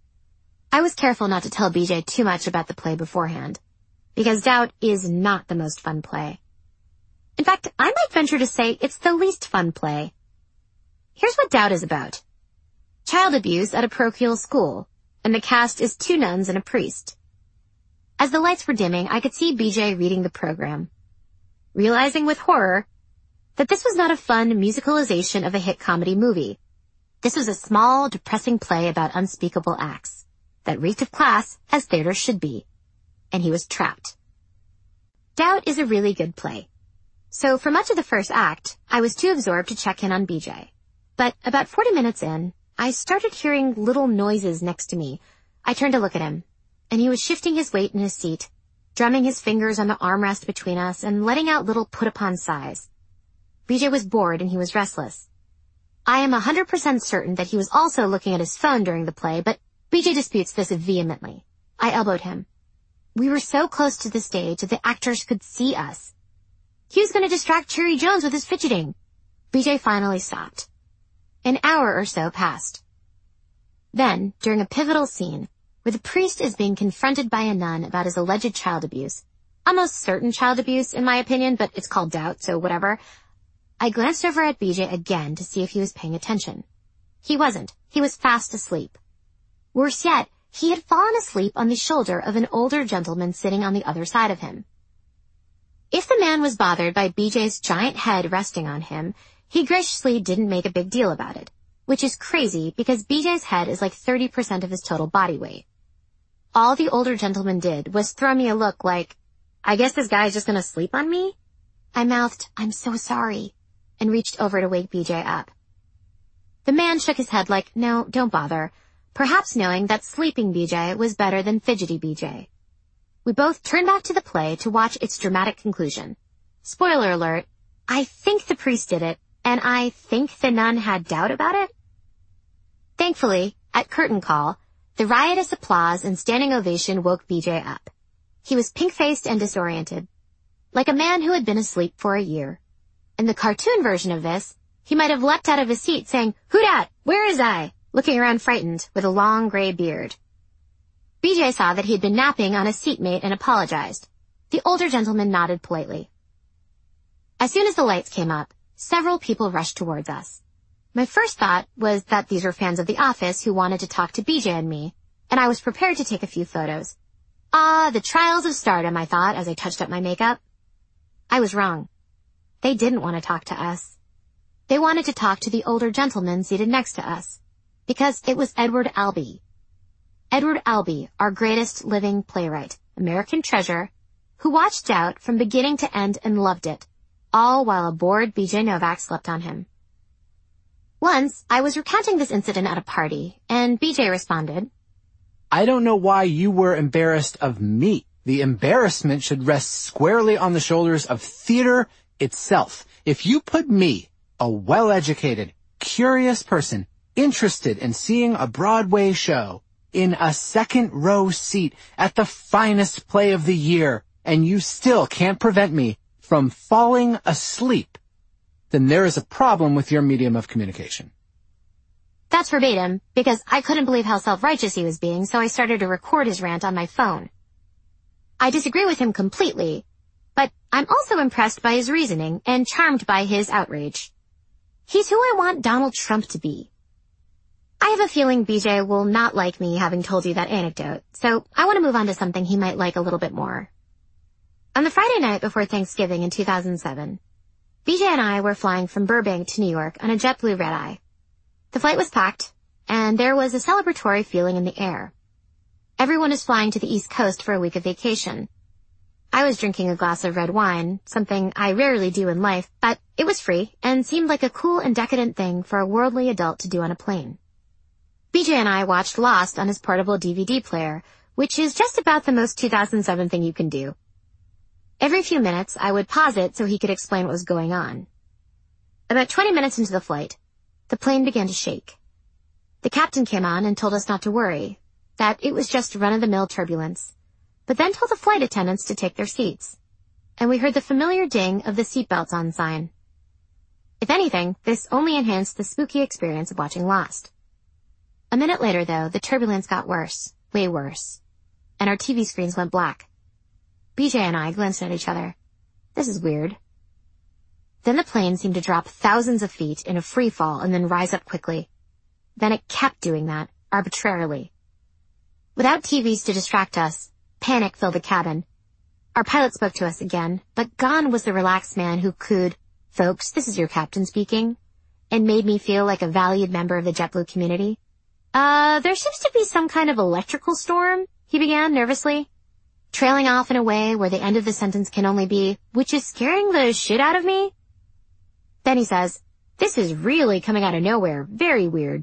I was careful not to tell BJ too much about the play beforehand, because Doubt is not the most fun play. In fact, I might venture to say it's the least fun play. Here's what Doubt is about. Child abuse at a parochial school, and the cast is 2 nuns and a priest. As the lights were dimming, I could see BJ reading the program, realizing with horror that this was not a fun musicalization of a hit comedy movie. This was a small, depressing play about unspeakable acts that reeked of class as theater should be. And he was trapped. Doubt is a really good play. So for much of the first act, I was too absorbed to check in on BJ. But about 40 minutes in, I started hearing little noises next to me. I turned to look at him, and he was shifting his weight in his seat, drumming his fingers on the armrest between us and letting out little put-upon sighs. BJ was bored and he was restless. I am 100% certain that he was also looking at his phone during the play, but BJ disputes this vehemently. I elbowed him. We were so close to the stage that the actors could see us. He was going to distract Cherry Jones with his fidgeting. BJ finally stopped. An hour or so passed. Then, during a pivotal scene, where the priest is being confronted by a nun about his alleged child abuse, almost certain child abuse in my opinion, but it's called Doubt, so whatever, I glanced over at BJ again to see if he was paying attention. He wasn't. He was fast asleep. Worse yet, he had fallen asleep on the shoulder of an older gentleman sitting on the other side of him. If the man was bothered by BJ's giant head resting on him, he graciously didn't make a big deal about it, which is crazy because BJ's head is like 30% of his total body weight. All the older gentleman did was throw me a look like, I guess this guy's just gonna sleep on me? I mouthed, I'm so sorry, and reached over to wake BJ up. The man shook his head like, no, don't bother, perhaps knowing that sleeping BJ was better than fidgety BJ. We both turned back to the play to watch its dramatic conclusion. Spoiler alert, I think the priest did it, and I think the nun had doubt about it. Thankfully, at curtain call, the riotous applause and standing ovation woke BJ up. He was pink-faced and disoriented, like a man who had been asleep for a year. In the cartoon version of this, he might have leapt out of his seat saying, "Who dat? Where is I?" looking around frightened with a long gray beard. BJ saw that he had been napping on a seatmate and apologized. The older gentleman nodded politely. As soon as the lights came up, several people rushed towards us. My first thought was that these were fans of The Office who wanted to talk to BJ and me, and I was prepared to take a few photos. Ah, the trials of stardom, I thought as I touched up my makeup. I was wrong. They didn't want to talk to us. They wanted to talk to the older gentleman seated next to us, because it was Edward Albee. Edward Albee, our greatest living playwright, American treasure, who watched Doubt from beginning to end and loved it, all while a bored BJ Novak slept on him. Once, I was recounting this incident at a party, and BJ responded, I don't know why you were embarrassed of me. The embarrassment should rest squarely on the shoulders of theater itself. If you put me, a well-educated, curious person, interested in seeing a Broadway show, in a second-row seat at the finest play of the year, and you still can't prevent me from falling asleep, then there is a problem with your medium of communication. That's verbatim, because I couldn't believe how self-righteous he was being, so I started to record his rant on my phone. I disagree with him completely, but I'm also impressed by his reasoning and charmed by his outrage. He's who I want Donald Trump to be. I have a feeling BJ will not like me having told you that anecdote, so I want to move on to something he might like a little bit more. On the Friday night before Thanksgiving in 2007, BJ and I were flying from Burbank to New York on a JetBlue red-eye. The flight was packed, and there was a celebratory feeling in the air. Everyone is flying to the East Coast for a week of vacation. I was drinking a glass of red wine, something I rarely do in life, but it was free and seemed like a cool and decadent thing for a worldly adult to do on a plane. BJ and I watched Lost on his portable DVD player, which is just about the most 2007 thing you can do. Every few minutes, I would pause it so he could explain what was going on. About 20 minutes into the flight, the plane began to shake. The captain came on and told us not to worry, that it was just run-of-the-mill turbulence. but then told the flight attendants to take their seats. And we heard the familiar ding of the seatbelts on sign. If anything, this only enhanced the spooky experience of watching Lost. A minute later, though, the turbulence got worse, way worse, and our TV screens went black. BJ and I glanced at each other. This is weird. Then the plane seemed to drop thousands of feet in a free fall and then rise up quickly. Then it kept doing that, arbitrarily. Without TVs to distract us, panic filled the cabin. Our pilot spoke to us again, but gone was the relaxed man who cooed, "Folks, this is your captain speaking," and made me feel like a valued member of the JetBlue community. There seems to be some kind of electrical storm," he began nervously, trailing off in a way where the end of the sentence can only be, "which is scaring the shit out of me." Then he says, "This is really coming out of nowhere. Very weird."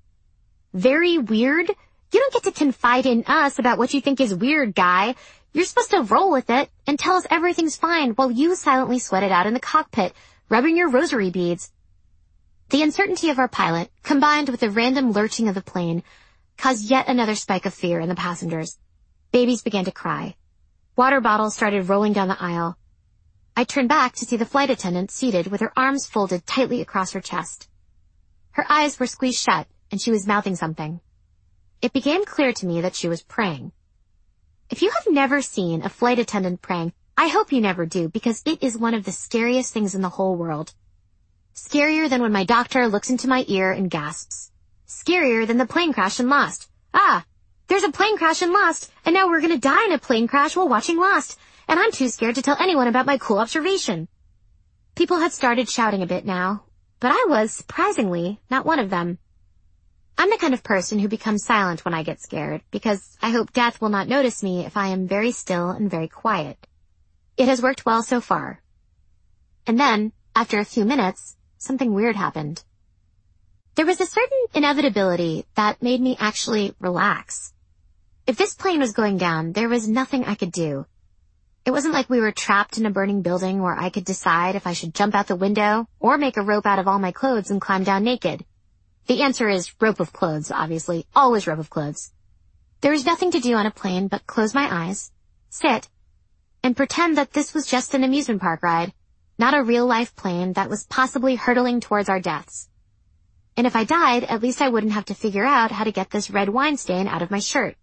Very weird? You don't get to confide in us about what you think is weird, guy. You're supposed to roll with it and tell us everything's fine while you silently sweat it out in the cockpit, rubbing your rosary beads. The uncertainty of our pilot, combined with the random lurching of the plane, caused yet another spike of fear in the passengers. Babies began to cry. Water bottles started rolling down the aisle. I turned back to see the flight attendant seated with her arms folded tightly across her chest. Her eyes were squeezed shut, and she was mouthing something. It became clear to me that she was praying. If you have never seen a flight attendant praying, I hope you never do, because it is one of the scariest things in the whole world. Scarier than when my doctor looks into my ear and gasps. Scarier than the plane crash in Lost. Ah, there's a plane crash in Lost, and now we're gonna die in a plane crash while watching Lost, and I'm too scared to tell anyone about my cool observation. People had started shouting a bit now, but I was, surprisingly, not one of them. I'm the kind of person who becomes silent when I get scared, because I hope death will not notice me if I am very still and very quiet. It has worked well so far. And then, after a few minutes, something weird happened. There was a certain inevitability that made me actually relax. If this plane was going down, there was nothing I could do. It wasn't like we were trapped in a burning building where I could decide if I should jump out the window or make a rope out of all my clothes and climb down naked. The answer is rope of clothes, obviously. Always rope of clothes. There is nothing to do on a plane but close my eyes, sit, and pretend that this was just an amusement park ride, not a real-life plane that was possibly hurtling towards our deaths. And if I died, at least I wouldn't have to figure out how to get this red wine stain out of my shirt.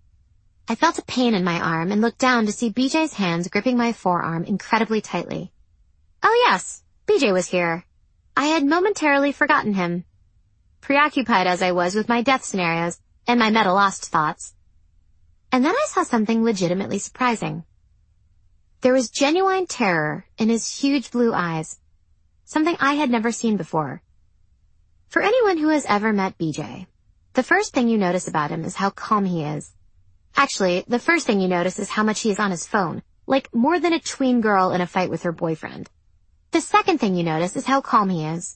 I felt a pain in my arm and looked down to see BJ's hands gripping my forearm incredibly tightly. Oh yes, BJ was here. I had momentarily forgotten him. Preoccupied as I was with my death scenarios and my meta Lost thoughts. And then I saw something legitimately surprising. There was genuine terror in his huge blue eyes, something I had never seen before. For anyone who has ever met BJ, the first thing you notice about him is how calm he is. Actually, the first thing you notice is how much he is on his phone, like more than a tween girl in a fight with her boyfriend. The second thing you notice is how calm he is.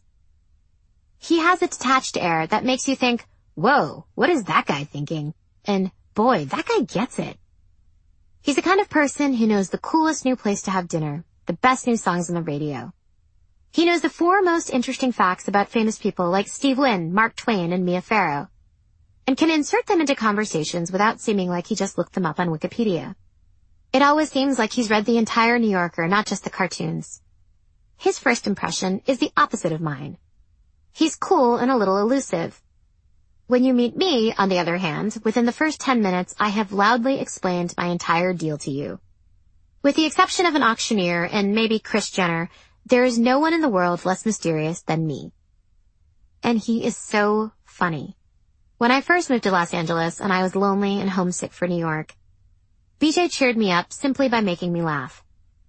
He has a detached air that makes you think, whoa, what is that guy thinking? And boy, that guy gets it. He's the kind of person who knows the coolest new place to have dinner, the best new songs on the radio. He knows the 4 most interesting facts about famous people like Steve Wynn, Mark Twain, and Mia Farrow, and can insert them into conversations without seeming like he just looked them up on Wikipedia. It always seems like he's read the entire New Yorker, not just the cartoons. His first impression is the opposite of mine. He's cool and a little elusive. When you meet me, on the other hand, within the first 10 minutes, I have loudly explained my entire deal to you. With the exception of an auctioneer and maybe Kris Jenner, there is no one in the world less mysterious than me. And he is so funny. When I first moved to Los Angeles and I was lonely and homesick for New York, BJ cheered me up simply by making me laugh.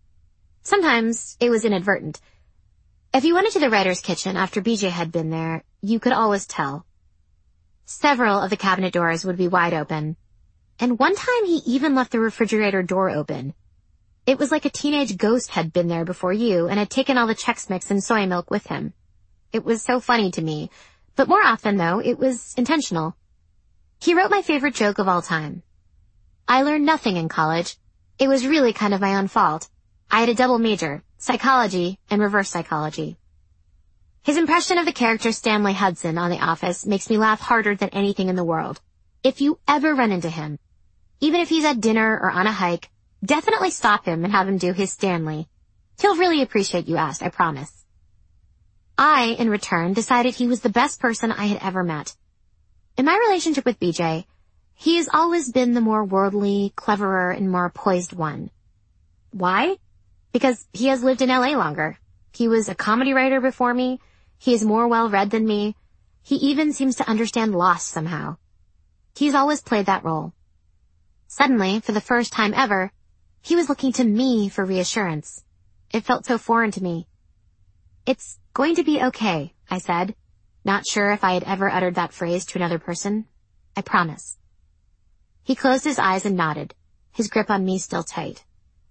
Sometimes it was inadvertent. If you went into the writer's kitchen after BJ had been there, you could always tell. Several of the cabinet doors would be wide open, and one time he even left the refrigerator door open. It was like a teenage ghost had been there before you and had taken all the Chex Mix and soy milk with him. It was so funny to me, but more often, though, it was intentional. He wrote my favorite joke of all time. I learned nothing in college. It was really kind of my own fault. I had a double major, psychology and reverse psychology. His impression of the character Stanley Hudson on The Office makes me laugh harder than anything in the world. If you ever run into him, Even if he's at dinner or on a hike, definitely stop him and have him do his Stanley. He'll really appreciate you asked, I promise. I, in return, decided he was the best person I had ever met. In my relationship with BJ, he has always been the more worldly, cleverer, and more poised one. Why? Because he has lived in LA longer. He was a comedy writer before me. He is more well-read than me. He even seems to understand loss somehow. He's always played that role. Suddenly, for the first time ever, he was looking to me for reassurance. It felt so foreign to me. "It's going to be okay," I said, not sure if I had ever uttered that phrase to another person. "I promise." He closed his eyes and nodded, his grip on me still tight.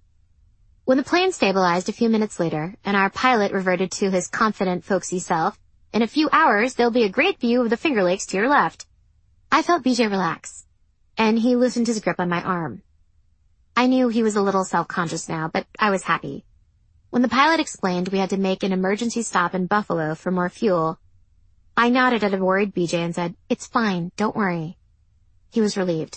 When the plane stabilized a few minutes later, and our pilot reverted to his confident, folksy self, "In a few hours, there'll be a great view of the Finger Lakes to your left," I felt BJ relax, and he loosened his grip on my arm. I knew he was a little self-conscious now, but I was happy. When the pilot explained we had to make an emergency stop in Buffalo for more fuel, I nodded at a worried BJ and said, "It's fine, don't worry." He was relieved.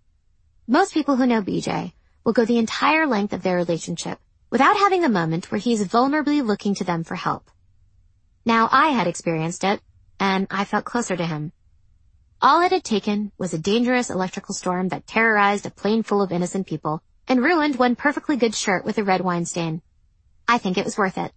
Most people who know BJ will go the entire length of their relationship without having a moment where he's vulnerably looking to them for help. Now I had experienced it, and I felt closer to him. All it had taken was a dangerous electrical storm that terrorized a plane full of innocent people and ruined one perfectly good shirt with a red wine stain. I think it was worth it.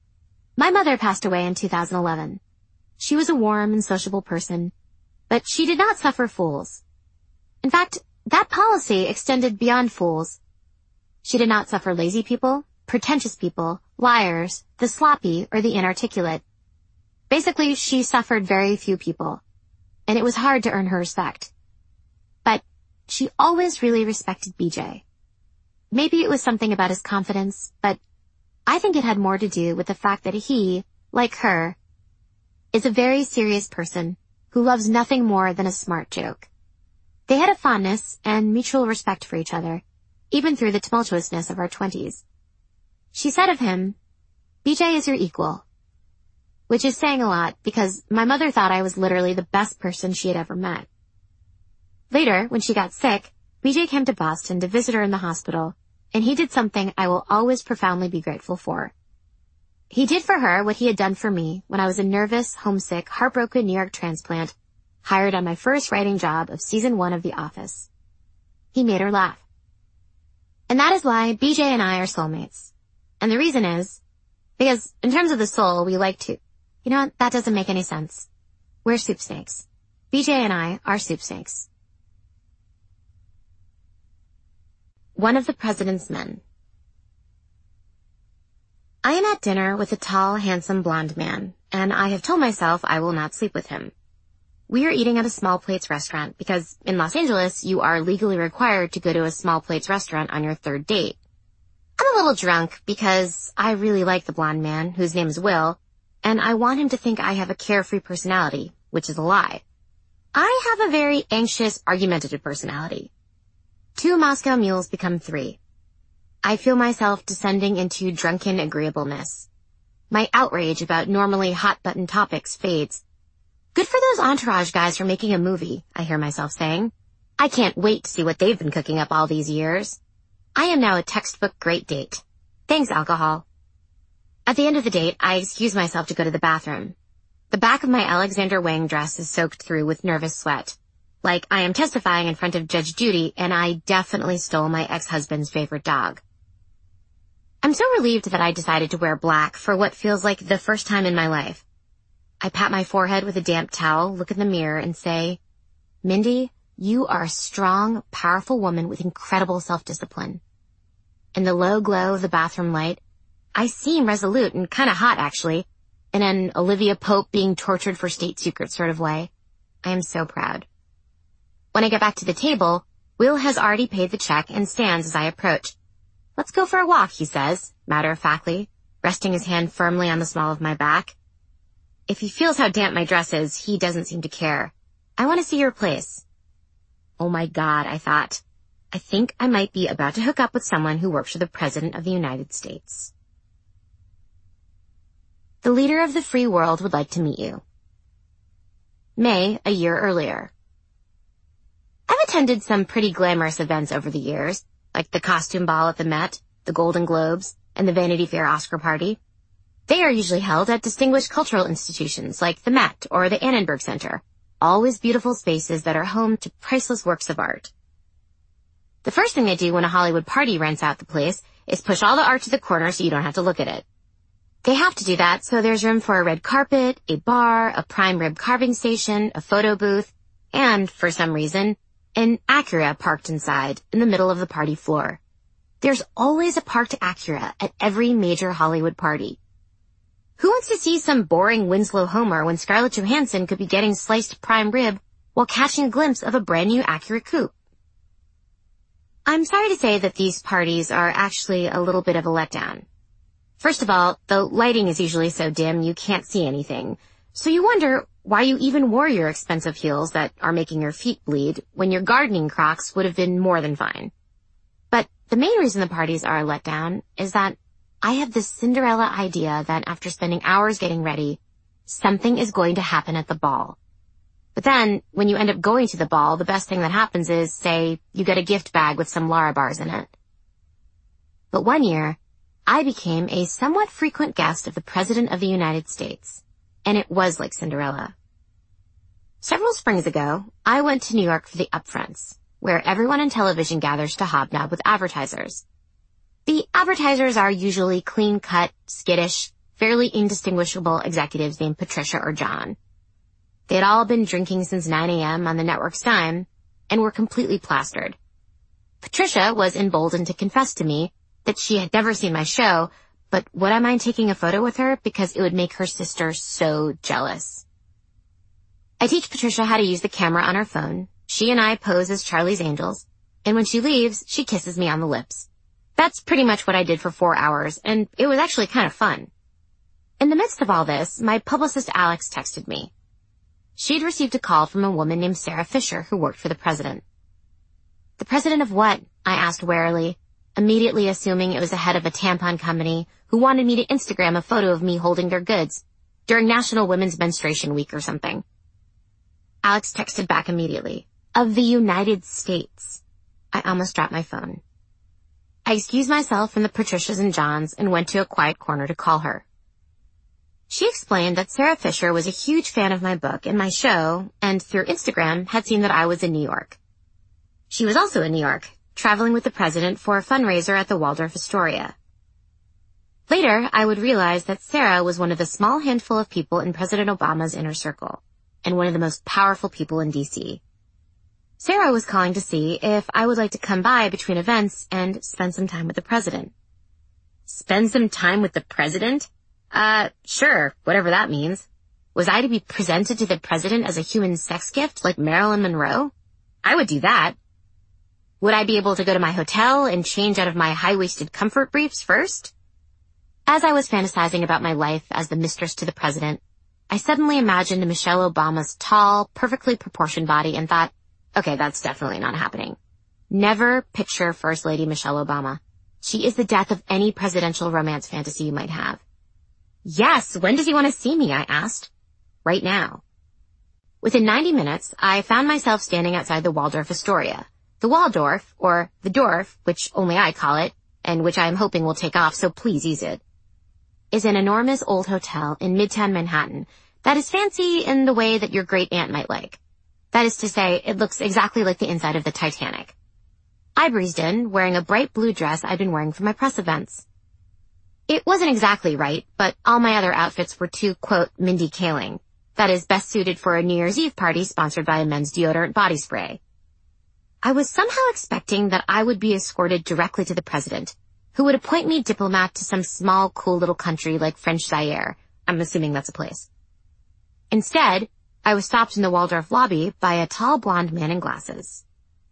My mother passed away in 2011. She was a warm and sociable person, but she did not suffer fools. In fact, that policy extended beyond fools. She did not suffer lazy people, pretentious people, liars, the sloppy, or the inarticulate. Basically, she suffered very few people, and it was hard to earn her respect. But she always really respected BJ. Maybe it was something about his confidence, but I think it had more to do with the fact that he, like her, is a very serious person who loves nothing more than a smart joke. They had a fondness and mutual respect for each other, even through the tumultuousness of our 20s. She said of him, "BJ is your equal," which is saying a lot because my mother thought I was literally the best person she had ever met. Later, when she got sick, BJ came to Boston to visit her in the hospital, and he did something I will always profoundly be grateful for. He did for her what he had done for me when I was a nervous, homesick, heartbroken New York transplant, hired on my first writing job of season 1 of The Office. He made her laugh. And that is why BJ and I are soulmates. And the reason is, because in terms of the soul, we like to... You know what? That doesn't make any sense. We're soup snakes. BJ and I are soup snakes. One of the President's Men. I am at dinner with a tall, handsome blonde man, and I have told myself I will not sleep with him. We are eating at a Small Plates restaurant because in Los Angeles, you are legally required to go to a Small Plates restaurant on your third date. I'm a little drunk because I really like the blonde man, whose name is Will, and I want him to think I have a carefree personality, which is a lie. I have a very anxious, argumentative personality. 2 Moscow mules become 3. I feel myself descending into drunken agreeableness. My outrage about normally hot-button topics fades. Good for those Entourage guys for making a movie, I hear myself saying. I can't wait to see what they've been cooking up all these years. I am now a textbook great date. Thanks, alcohol. At the end of the date, I excuse myself to go to the bathroom. The back of my Alexander Wang dress is soaked through with nervous sweat. Like I am testifying in front of Judge Judy, and I definitely stole my ex-husband's favorite dog. I'm so relieved that I decided to wear black for what feels like the first time in my life. I pat my forehead with a damp towel, look in the mirror, and say, "Mindy, you are a strong, powerful woman with incredible self-discipline." In the low glow of the bathroom light, I seem resolute and kind of hot, actually, in an Olivia Pope being tortured for state secret sort of way. I am so proud. When I get back to the table, Will has already paid the check and stands as I approach. "Let's go for a walk," he says, matter-of-factly, resting his hand firmly on the small of my back. If he feels how damp my dress is, he doesn't seem to care. "I want to see your place." Oh my God, I thought. I think I might be about to hook up with someone who works for the President of the United States. The leader of the free world would like to meet you. May, a year earlier. I have a attended some pretty glamorous events over the years, like the costume ball at the Met, the Golden Globes, and the Vanity Fair Oscar party. They are usually held at distinguished cultural institutions like the Met or the Annenberg Center, always beautiful spaces that are home to priceless works of art. The first thing they do when a Hollywood party rents out the place is push all the art to the corner so you don't have to look at it. They have to do that so there's room for a red carpet, a bar, a prime rib carving station, a photo booth, and, for some reason, an Acura parked inside in the middle of the party floor. There's always a parked Acura at every major Hollywood party. Who wants to see some boring Winslow Homer when Scarlett Johansson could be getting sliced prime rib while catching a glimpse of a brand new Acura coupe? I'm sorry to say that these parties are actually a little bit of a letdown. First of all, the lighting is usually so dim you can't see anything, so you wonder why you even wore your expensive heels that are making your feet bleed when your gardening Crocs would have been more than fine. But the main reason the parties are a letdown is that I have this Cinderella idea that after spending hours getting ready, something is going to happen at the ball. But then, when you end up going to the ball, the best thing that happens is, say, you get a gift bag with some Lara bars in it. But one year, I became a somewhat frequent guest of the President of the United States, and it was like Cinderella. Several springs ago, I went to New York for the upfronts, where everyone in television gathers to hobnob with advertisers. The advertisers are usually clean-cut, skittish, fairly indistinguishable executives named Patricia or John. They had all been drinking since 9 a.m. on the network's dime and were completely plastered. Patricia was emboldened to confess to me that she had never seen my show, but would I mind taking a photo with her because it would make her sister so jealous. I teach Patricia how to use the camera on her phone. She and I pose as Charlie's Angels, and when she leaves, she kisses me on the lips. That's pretty much what I did for 4 hours, and it was actually kind of fun. In the midst of all this, my publicist Alex texted me. She'd received a call from a woman named Sarah Fisher who worked for the president. The president of what? I asked warily, immediately assuming it was the head of a tampon company who wanted me to Instagram a photo of me holding their goods during National Women's Menstruation Week or something. Alex texted back immediately. Of the United States. I almost dropped my phone. I excused myself from the Patricias and Johns and went to a quiet corner to call her. She explained that Sarah Fisher was a huge fan of my book and my show, and through Instagram had seen that I was in New York. She was also in New York, traveling with the president for a fundraiser at the Waldorf Astoria. Later, I would realize that Sarah was one of the small handful of people in President Obama's inner circle, and one of the most powerful people in D.C. Sarah was calling to see if I would like to come by between events and spend some time with the president. Spend some time with the president? Sure, whatever that means. Was I to be presented to the president as a human sex gift like Marilyn Monroe? I would do that. Would I be able to go to my hotel and change out of my high-waisted comfort briefs first? As I was fantasizing about my life as the mistress to the president, I suddenly imagined Michelle Obama's tall, perfectly proportioned body and thought, okay, that's definitely not happening. Never picture First Lady Michelle Obama. She is the death of any presidential romance fantasy you might have. Yes, when does he want to see me? I asked. Right now. Within 90 minutes, I found myself standing outside the Waldorf Astoria. The Waldorf, or the Dorf, which only I call it, and which I am hoping will take off, so please use it, is an enormous old hotel in Midtown Manhattan that is fancy in the way that your great-aunt might like. That is to say, it looks exactly like the inside of the Titanic. I breezed in, wearing a bright blue dress I'd been wearing for my press events. It wasn't exactly right, but all my other outfits were too, quote, Mindy Kaling. That is, best suited for a New Year's Eve party sponsored by a men's deodorant body spray. I was somehow expecting that I would be escorted directly to the president, who would appoint me diplomat to some small, cool little country like French Zaire. I'm assuming that's a place. Instead, I was stopped in the Waldorf lobby by a tall blonde man in glasses.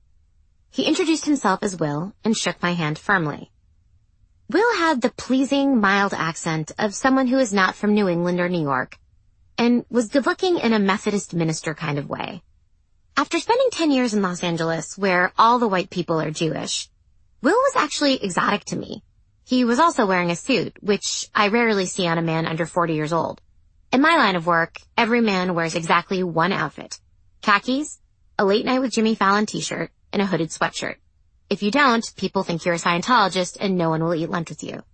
He introduced himself as Will and shook my hand firmly. Will had the pleasing, mild accent of someone who is not from New England or New York, and was good-looking in a Methodist minister kind of way. After spending 10 years in Los Angeles, where all the white people are Jewish, Will was actually exotic to me. He was also wearing a suit, which I rarely see on a man under 40 years old. In my line of work, every man wears exactly one outfit: khakis, a Late Night with Jimmy Fallon t-shirt, and a hooded sweatshirt. If you don't, people think you're a Scientologist and no one will eat lunch with you.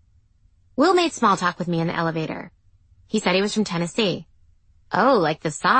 Will made small talk with me in the elevator. He said he was from Tennessee. Oh, like the South.